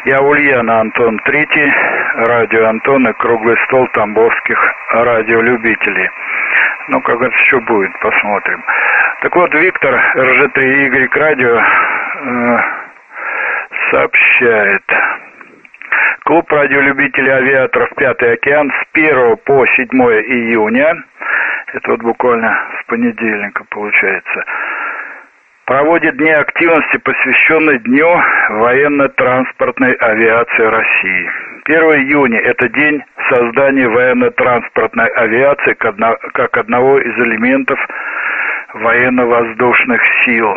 Я Ульяна, Антон Третий, радио Антон и круглый стол тамбовских радиолюбителей. Ну, как это еще будет, посмотрим. Так вот, Виктор, РЖ3Y радио, сообщает. Клуб радиолюбителей авиаторов «Пятый океан» с 1 по 7 июня, это вот буквально с понедельника получается, проводит дни активности, посвященные Дню военно-транспортной авиации России. 1 июня – это день создания военно-транспортной авиации как одного из элементов военно-воздушных сил.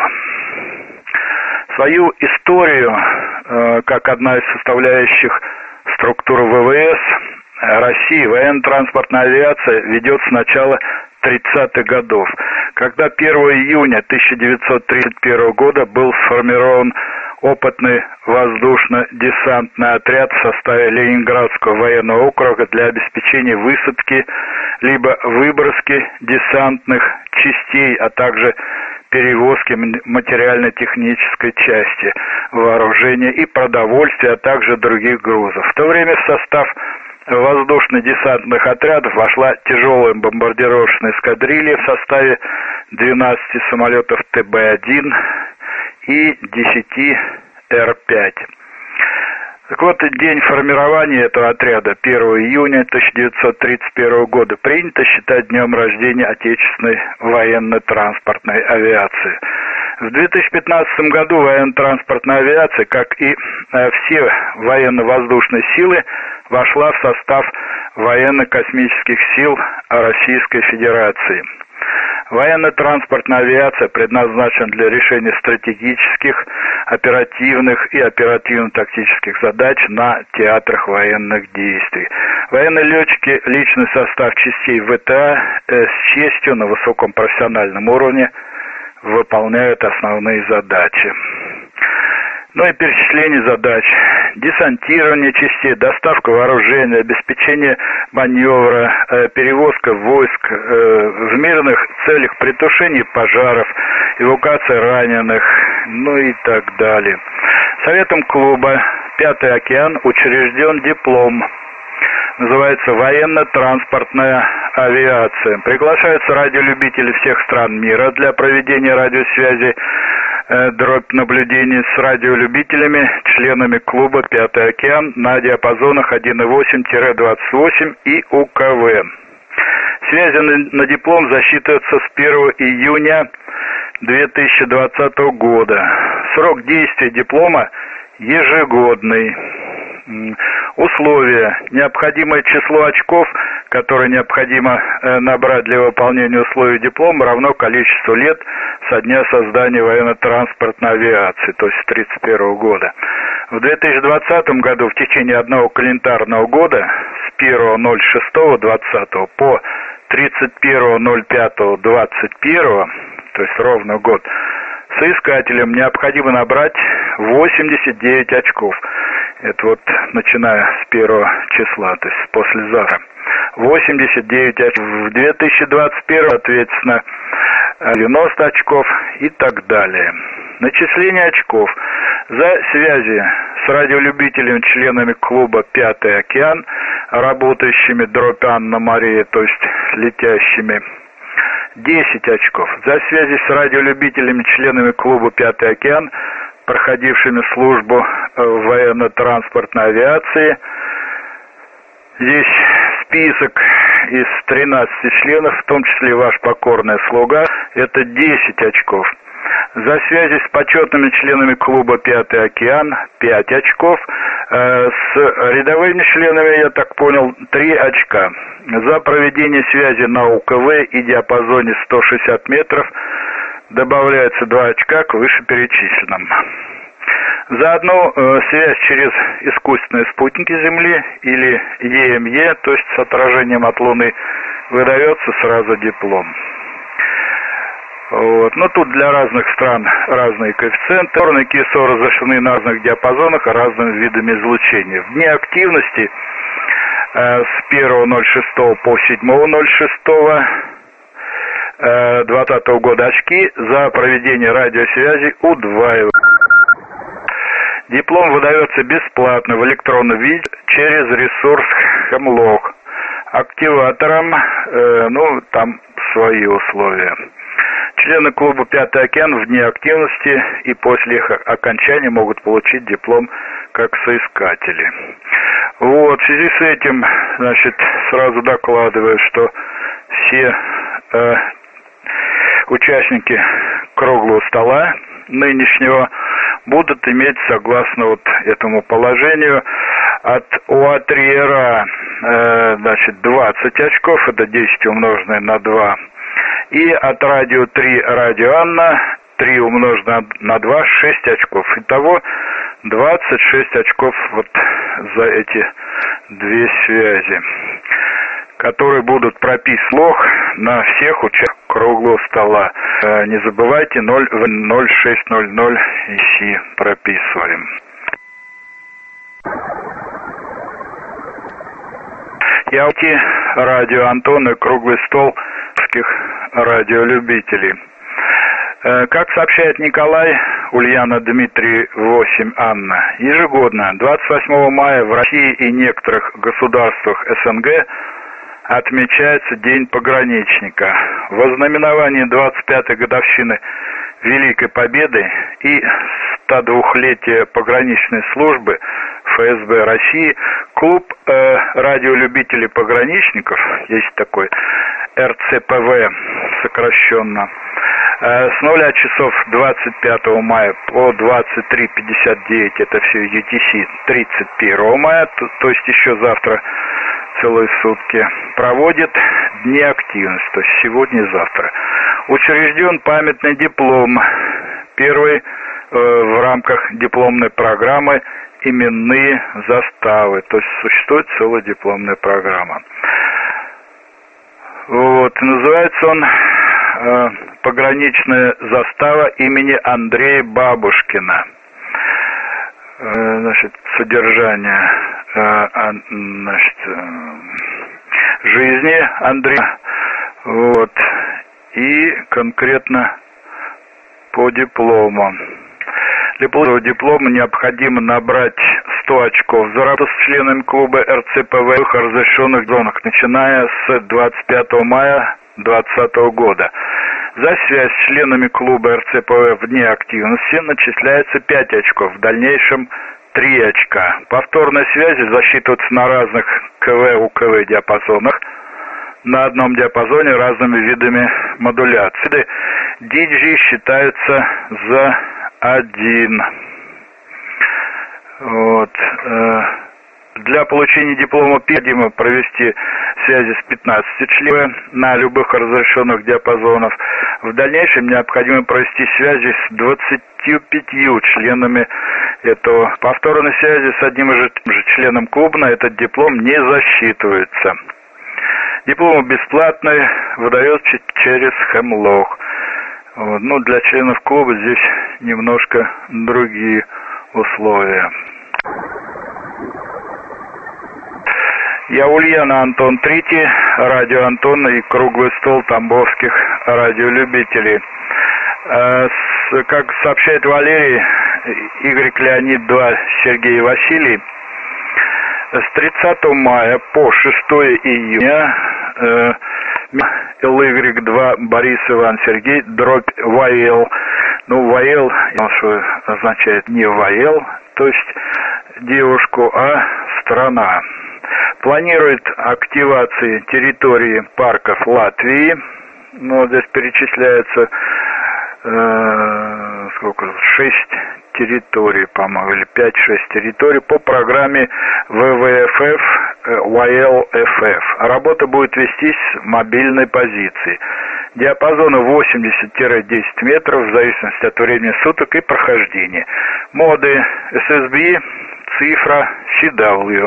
Свою историю, как одна из составляющих структуры ВВС России, военно-транспортная авиация ведет с начала 30-х годов, когда 1 июня 1931 года был сформирован опытный воздушно-десантный отряд в составе Ленинградского военного округа для обеспечения высадки либо выброски десантных частей, а также перевозки материально-технической части, вооружения и продовольствия, а также других грузов. В то время в состав воздушно-десантных отрядов вошла тяжелая бомбардировочная эскадрилья в составе 12 самолетов ТБ-1 и 10 Р-5. Так вот, день формирования этого отряда, 1 июня 1931 года, принято считать днем рождения отечественной военно-транспортной авиации. В 2015 году военно-транспортная авиация, как и все военно-воздушные силы, вошла в состав военно-космических сил Российской Федерации. Военно-транспортная авиация предназначена для решения стратегических, оперативных и оперативно-тактических задач на театрах военных действий. Военные летчики, личный состав частей ВТА с честью на высоком профессиональном уровне выполняют основные задачи. Ну и перечисление задач. Десантирование частей, доставка вооружения, обеспечение маневра, перевозка войск в мирных целях, притушение пожаров, эвакуация раненых, ну и так далее. Советом клуба «Пятый океан» учрежден диплом. Называется «Военно-транспортная авиация». Приглашаются радиолюбители всех стран мира для проведения радиосвязи, наблюдений с радиолюбителями, членами клуба «Пятый океан» на диапазонах 1,8-28 и УКВ. Связи на диплом засчитываются с 1 июня 2020 года. Срок действия диплома ежегодный. Условия. Необходимое число очков, которое необходимо набрать для выполнения условий диплома, равно количеству лет со дня создания военно-транспортной авиации, то есть с 1931 года. В 2020 году в течение одного календарного года с 1.06.20 по 31.05.21, то есть ровно год, соискателям необходимо набрать 89 очков. Это вот начиная с 1 числа, то есть послезавтра. 89 очков. В 2021, соответственно, 90 очков и так далее. Начисление очков. За связи с радиолюбителями, членами клуба «Пятый океан», работающими дробь Анна Мария, то есть летящими, 10 очков. За связи с радиолюбителями, членами клуба «Пятый океан», проходившими службу в военно-транспортной авиации. Здесь список из 13 членов, в том числе ваш покорный слуга, это 10 очков. За связи с почетными членами клуба «Пятый океан» 5 очков. С рядовыми членами, я так понял, 3 очка. За проведение связи на УКВ и диапазоне 160 метров добавляется 2 очка к вышеперечисленным. За одну связь через искусственные спутники Земли или ЕМЕ, то есть с отражением от Луны, выдается сразу диплом. Вот. Но тут для разных стран разные коэффициенты. Сорники ИСО разрешены на разных диапазонах разными видами излучения. В дни активности с 1.06 по 7.06.2020 года очки за проведение радиосвязи удваиваются. Диплом выдается бесплатно в электронном виде через ресурс Hemlock. Активаторам, там свои условия. Члены клуба «Пятый океан» вне активности и после их окончания могут получить диплом как соискатели. В связи с этим, сразу докладываю, что все участники круглого стола нынешнего будут иметь, согласно этому положению, от УА-3РА 20 очков, это 10 умноженное на 2, и от радио 3 радио Анна 3 умноженное на 2, 6 очков. Итого 26 очков за эти две связи, которые будут прописаны на всех участниках круглого стола. Не забывайте, 0600 ищи прописываем. Радио Антон и круглый стол радиолюбителей. Как сообщает Николай, Ульяна, Дмитрий, 8, Анна, ежегодно 28 мая в России и некоторых государствах СНГ отмечается День пограничника. В ознаменовании 25-й годовщины Великой Победы и 102-летия пограничной службы ФСБ России клуб радиолюбителей пограничников, есть такой РЦПВ сокращенно, с 0 часов 25 мая по 23:59, это все UTC, 31 мая, то есть еще завтра целые сутки, проводит дни активности, то есть сегодня и завтра. Учрежден памятный диплом, первый в рамках дипломной программы «Именные заставы», то есть существует целая дипломная программа. Называется он «Пограничная застава имени Андрея Бабушкина». Содержание жизни Андрея, и конкретно по диплому. Для получения диплома необходимо набрать 100 очков за работу с членами клуба РЦПВ в разрешенных зонах, начиная с 25 мая 2020 года. За связь с членами клуба РЦПВ вне активности начисляется 5 очков, в дальнейшем 3 очка. Повторные связи засчитываются на разных КВ-УКВ диапазонах, на одном диапазоне разными видами модуляции. DJ считаются за 1. Для получения диплома необходимо провести связи с 15 членами на любых разрешенных диапазонах. В дальнейшем необходимо провести связи с 25 членами этого. Повторной связи с одним и же членом клуба на этот диплом не засчитывается. Диплом бесплатный, выдается через Hemlock. Для членов клуба здесь немножко другие условия. Я Ульяна, Антон, 3, радио Антон и круглый стол тамбовских радиолюбителей. Как сообщает Валерий, Игорь Леонид 2, Сергей Василий, с 30 мая по 6 июня LY2 Борис Иван Сергей, дробь ВАЭЛ. ВАЭЛ, что означает не ВАЭЛ, то есть девушку, а страна. Планирует активации территории парков Латвии. Здесь перечисляется 6 территорий, по-моему, или 5-6 территорий по программе ВВФФ ВАЭЛ-ФФ. Работа будет вестись с мобильной позиции. Диапазоны 80-10 метров в зависимости от времени суток и прохождения. Моды SSB, цифра, CW.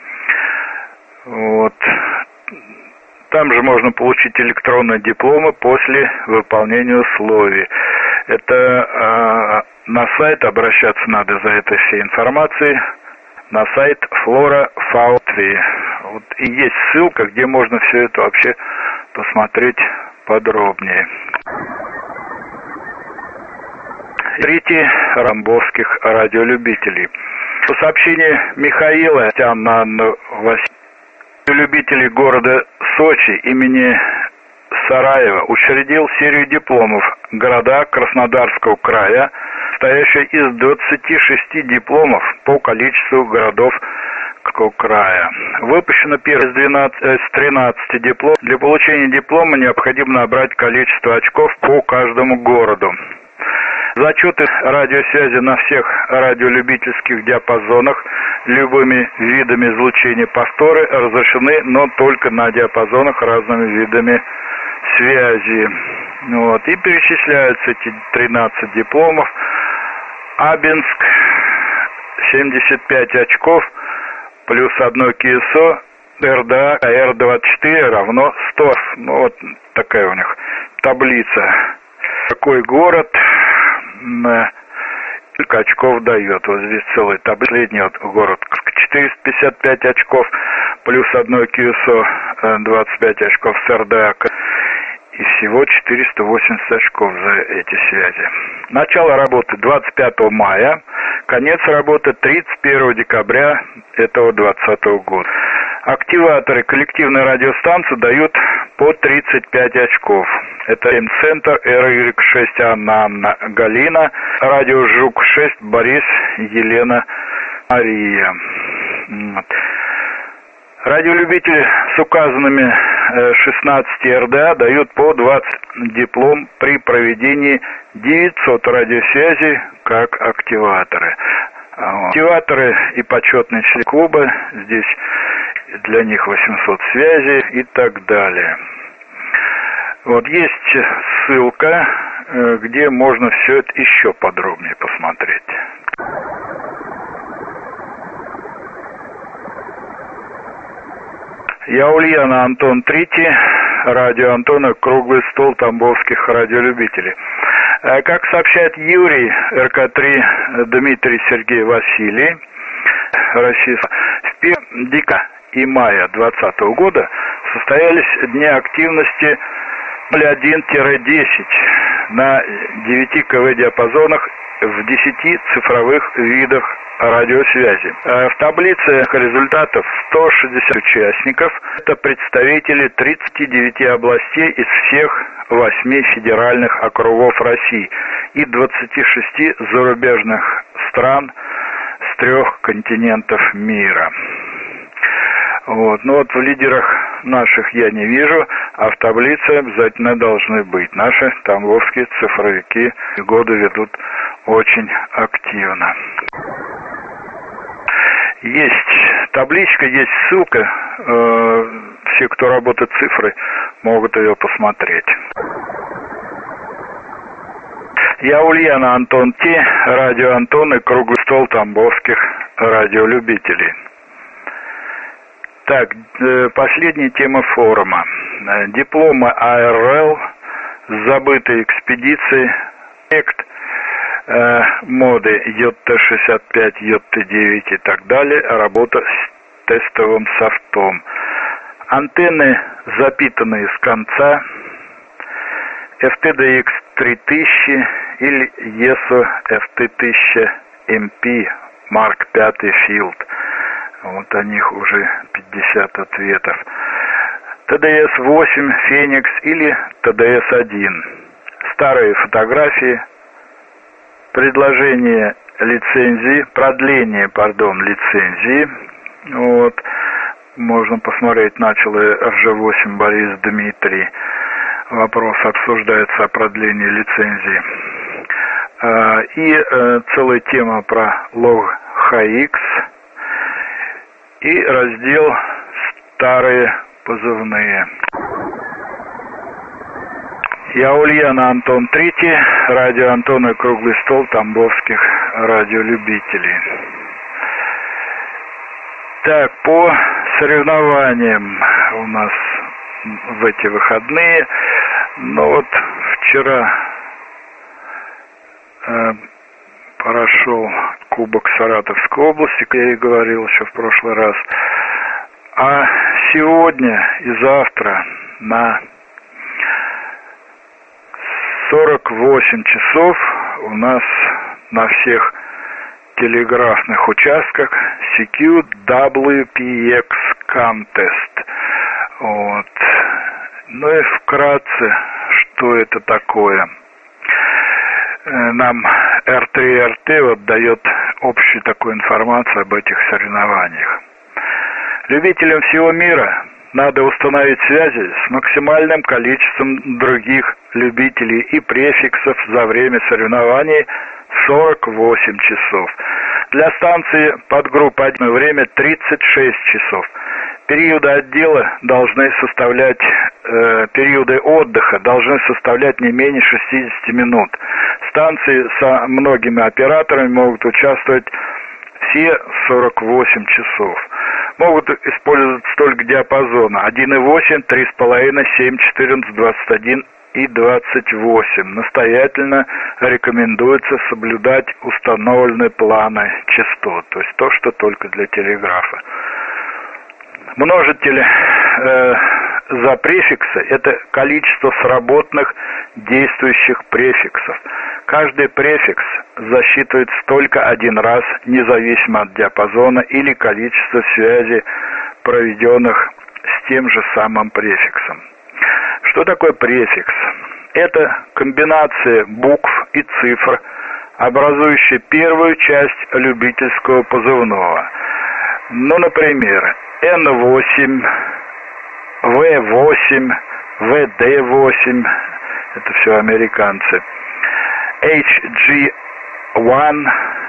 Там же можно получить электронные дипломы после выполнения условий. Это на сайт обращаться надо за этой всей информацией, на сайт Флора Фаутви. И есть ссылка, где можно все это вообще посмотреть подробнее. Третий тамбовских радиолюбителей. По сообщению Михаила Анна любителей города Сочи имени Сараева учредил серию дипломов города Краснодарского края, состоящая из 26 дипломов по количеству городов края. Выпущено первое из 13 дипломов. Для получения диплома необходимо набрать количество очков по каждому городу. Зачеты радиосвязи на всех радиолюбительских диапазонах любыми видами излучения повторы разрешены, но только на диапазонах разными видами связи. Вот. И перечисляются эти 13 дипломов. Абинск 75 очков плюс 1 КСО, РДА, Р-24 равно 100. Ну вот такая у них таблица. Какой город сколько очков дает. Вот здесь целая таблица. Последний вот город 455 очков плюс 1 КСО, 25 очков с РДА. И всего 480 очков за эти связи. Начало работы 25 мая, конец работы 31 декабря этого 2020 года. Активаторы коллективной радиостанции дают по 35 очков. Это М-центр, РY6 Анна Галина, радио Жук-6 Борис Елена Мария. Вот. Радиолюбители с указанными 16 РДА дают по 20 диплом при проведении 900 радиосвязей как активаторы. Активаторы и почетные члены клуба, здесь для них 800 связей и так далее. Вот есть ссылка, где можно все это еще подробнее посмотреть. Я Ульяна, Антон Третий, радио Антона, круглый стол тамбовских радиолюбителей. Как сообщает Юрий, РК-3 Дмитрий Сергей Василий, Россия, в 1 декабря и мая 2020 года состоялись дни активности 01-10 на 9 КВ диапазонах в 10 цифровых видах радиосвязи. В таблице результатов 160 участников. Это представители 39 областей из всех 8 федеральных округов России и 26 зарубежных стран с 3 континентов мира. Вот. Но вот в лидерах наших я не вижу, а в таблице обязательно должны быть. Наши тамбовские цифровики годы ведут очень активно. Есть табличка, есть ссылка. Все, кто работает с цифрой, могут ее посмотреть. Я Ульяна, Антон Т, радио Антон и круглый стол тамбовских радиолюбителей. Так, последняя тема форума. Дипломы АРЛ, забытые экспедиции, проект моды ЙТ-65, ЙТ-9 и так далее, работа с тестовым софтом. Антенны, запитанные с конца, FTDX 3000 или ESO FT1000 MP Mark 5 Field. Вот о них уже 50 ответов. ТДС-8 Феникс или ТДС-1. Старые фотографии. Предложение лицензии, продление, лицензии. Вот. Можно посмотреть, начал РЖ-8 Борис Дмитрий. Вопрос обсуждается о продлении лицензии. И целая тема про лог HX. И раздел «Старые позывные». Я Ульяна, Антон Третий, радио Антон и круглый стол тамбовских радиолюбителей. Так, по соревнованиям у нас в эти выходные. Ну вот вчера прошел Кубок Саратовской области, как я и говорил еще в прошлый раз. А сегодня и завтра на 48 часов у нас на всех телеграфных участках CQWPX Contest. Вот. Ну и вкратце, что это такое. Нам R3RT вот дает общую такую информацию об этих соревнованиях. Любителям всего мира надо установить связи с максимальным количеством других любителей и префиксов за время соревнований 48 часов. Для станции подгруппы 1 время 36 часов. Периоды отдела должны составлять, периоды отдыха должны составлять не менее 60 минут. Станции со многими операторами могут участвовать все 48 часов. Могут использовать столько диапазона: 1,8, 3,5, 7, 14, 21 и 28. Настоятельно рекомендуется соблюдать установленные планы частот, то есть то, что только для телеграфа. Множители за префиксы – это количество сработанных действующих префиксов. Каждый префикс засчитывается только один раз, независимо от диапазона или количества связей, проведенных с тем же самым префиксом. Что такое префикс? Это комбинация букв и цифр, образующая первую часть любительского позывного. Ну, например, N8, V8, VD8, это все американцы, HG1,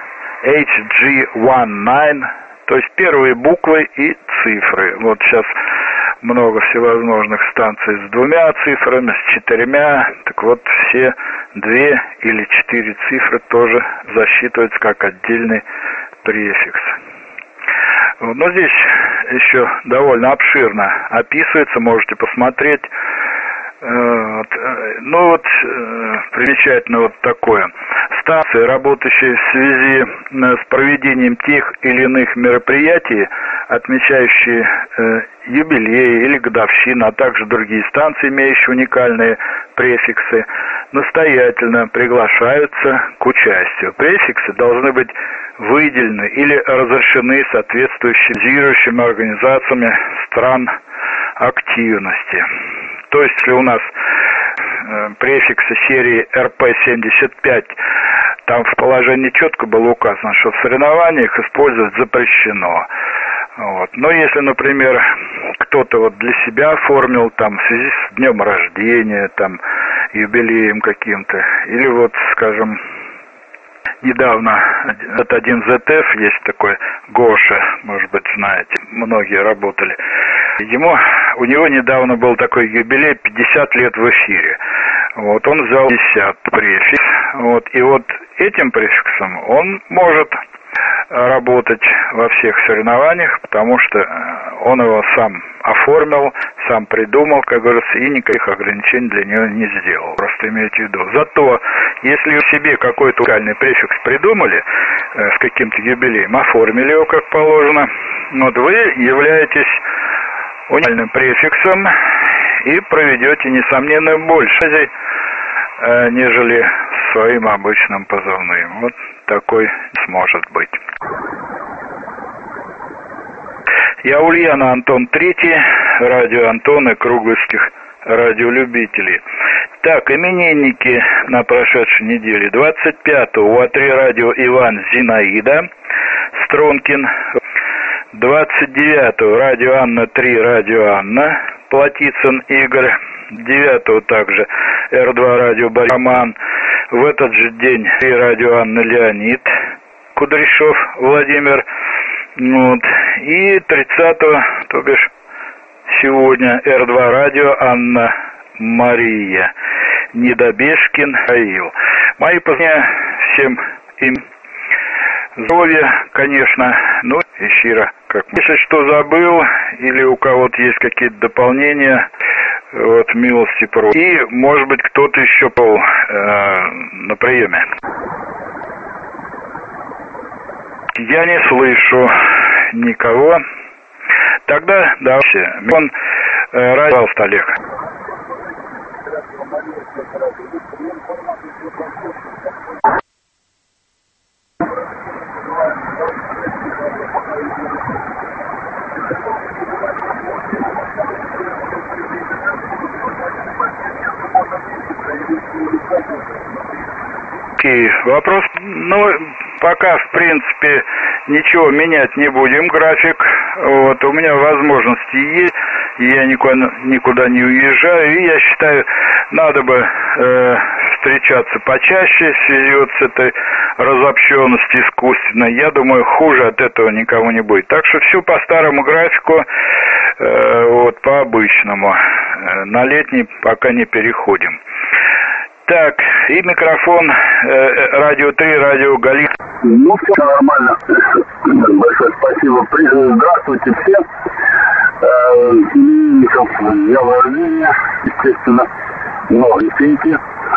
HG19, то есть первые буквы и цифры. Вот сейчас много всевозможных станций с 2 цифрами, с 4, так вот все 2 или 4 цифры тоже засчитываются как отдельный префикс. Но здесь еще довольно обширно описывается, можете посмотреть. Примечательно вот такое. Станции, работающие в связи с проведением тех или иных мероприятий, отмечающие юбилеи или годовщины, а также другие станции, имеющие уникальные префиксы, настоятельно приглашаются к участию. Префиксы должны быть выделены или разрешены соответствующими организациями стран активности. То есть, если у нас префиксы серии РП-75, там в положении четко было указано, что в соревнованиях использовать запрещено. Вот. Но если, например, кто-то вот для себя оформил там в связи с днем рождения, там, юбилеем каким-то, или вот, скажем, недавно от 1ZF есть такой Гоша, может быть, знаете, многие работали. У него недавно был такой юбилей, 50 лет в эфире. Вот, он взял 50 префикс. Вот, и вот этим префиксом он может работать во всех соревнованиях, потому что он его сам оформил, сам придумал, как говорится, и никаких ограничений для него не сделал. Просто имейте в виду. Зато, если вы себе какой-то уникальный префикс придумали с каким-то юбилеем, оформили его как положено, вот вы являетесь уникальным префиксом и проведете, несомненно, больше, нежели своим обычным позывным. Вот такой сможет быть. Я Ульяна, Антон Третий, радио Антон и круглых радиолюбителей. Так, именинники на прошедшей неделе. 25-го у А3 радио Иван Зинаида Стронкин. 29-го радио Анна 3, радио Анна Платицын Игорь. 9-го также Р2 радио Роман. В этот же день радио Анна Леонид Кудряшов Владимир. Вот. И 30-го, то бишь сегодня, Р2 радио Анна Мария Недобежкин Раил. Мои поздравления всем им. Здоровья, конечно, ну и щиро. Если что забыл или у кого-то есть какие-то дополнения, вот, милости просим. И, может быть, кто-то еще был на приеме. Я не слышу никого. Тогда, да, вообще. Он радио Олег. Вопрос, пока, в принципе, ничего менять не будем, график. Вот, у меня возможности есть, я никуда не уезжаю, и я считаю, надо бы встречаться почаще в связи вот с этой разобщенностью искусственной. Я думаю, хуже от этого никому не будет. Так что все по старому графику, вот, по обычному. На летний пока не переходим. Так, и микрофон радио 3, радио Галина. Ну, все нормально. Большое спасибо. Здравствуйте все. Я в Армении, естественно, новенький.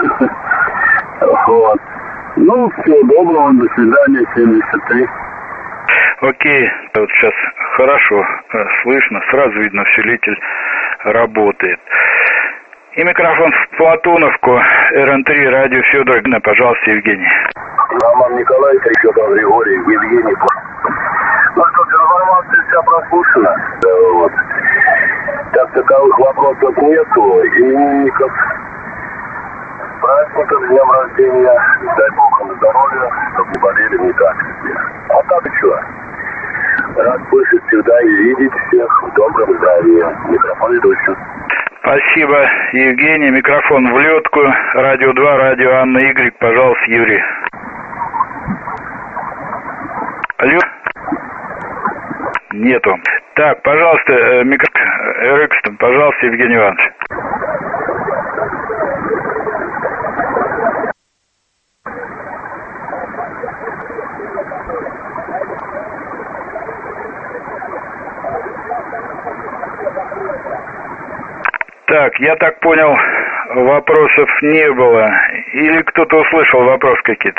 Вот. Ну, всего доброго, до свидания, 73. Окей, вот сейчас хорошо слышно, сразу видно, усилитель работает. И микрофон в Платоновку, РН3, радио Федор, пожалуйста, Евгений. Роман Николаевич, Федор Григорий, Евгений. Ну что, информация вся прослушана. Вот. Так таковых вопросов нету. Именинников, праздников, с днем рождения, дай Бог им здоровья, чтобы не болели никак. А так что? Рад слышать всегда и видеть всех в добром здравии. Микрофон ведущий. Спасибо, Евгений. Микрофон в летку. Радио 2, радио Анна Y. Пожалуйста, Юрий. Алло? Нету. Так, пожалуйста, микрофон, пожалуйста, Евгений Иванович. Так, я так понял, вопросов не было. Или кто-то услышал вопрос какие-то?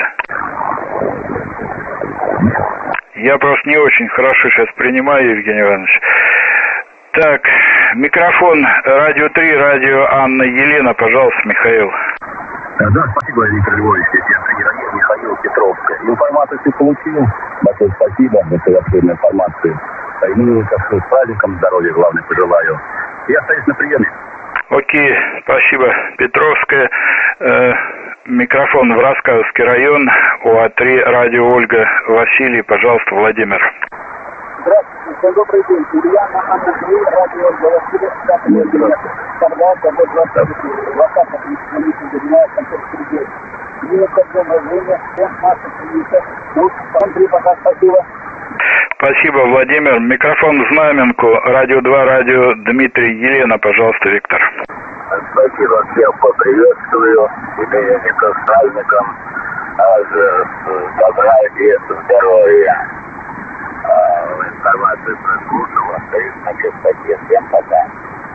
Я просто не очень хорошо сейчас принимаю, Евгений Иванович. Так, микрофон радио 3, радио Анна Елена, пожалуйста, Михаил. Да, спасибо, Виктор Львович, я Михаил Петровская. Информацию ты получил? Большое спасибо за эту обширную информацию. С праздником здоровья, главное, пожелаю. Я остаюсь на приеме. Окей, спасибо, Петровская. Микрофон в Рассказовский район, УА-3, радио Ольга Василий, пожалуйста, Владимир. Здравствуйте, добрый день. Илья на УА-3, радио Ольга Василий, пожалуйста, до 20 занимается Сергей. Минутка день рождения, всем масса клиентов. Ну, Андрей, пока, спасибо. Спасибо, Владимир. Микрофон в Знаменку, радио 2, радио Дмитрий, Елена, пожалуйста, Виктор. Спасибо, всех поприветствую, именинников с праздником, добра и здоровья. Информацию прослушал, остаюсь на частоте. Всем пока.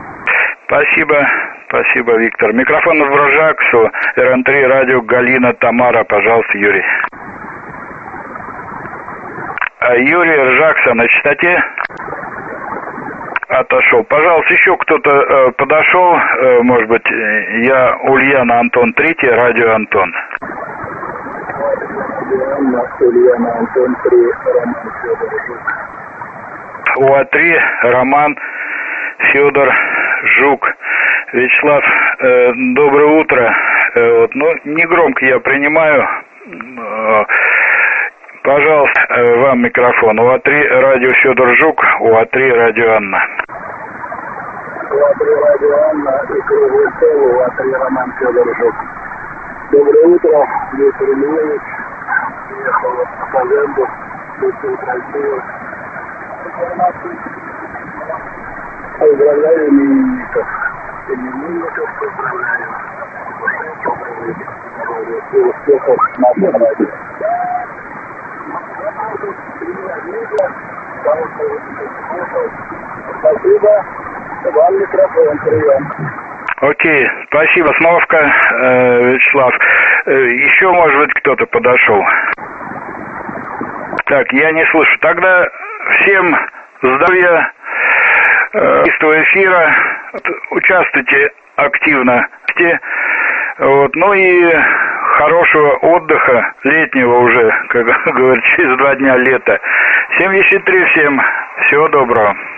Спасибо, Виктор. Микрофон в Рожаксу, РН3, радио Галина, Тамара, пожалуйста, Юрий. Юрий Ржакса на частоте? Отошел. Пожалуйста, еще кто-то подошел, может быть, я Ульяна Антон 3, радио Антон. Ульяна Антон 3, Роман Федор Жук. УА-3, Роман Федор Жук. Вячеслав, доброе утро. Вот, не громко я принимаю. Пожалуйста, вам микрофон. УА-3, радио Федор Жук, УА-3, радио Анна. УА-3, радио Анна и круглый стол, УА-3, Роман Федор Жук. Доброе утро, Виктор Ильич. Приехал на Павенду, очень красиво. Поздравляю именинников. Именинников поздравляю. И успехов на нашем радио. Спасибо. Вам микрофон, прием. Окей, спасибо, Сновка, Вячеслав. Еще, может быть, кто-то подошел. Так, я не слышу. Тогда всем здоровья, эфира, участвуйте активно. Вот, и хорошего отдыха, летнего уже, как говорят, через 2 дня лета. 73 всем, всего доброго.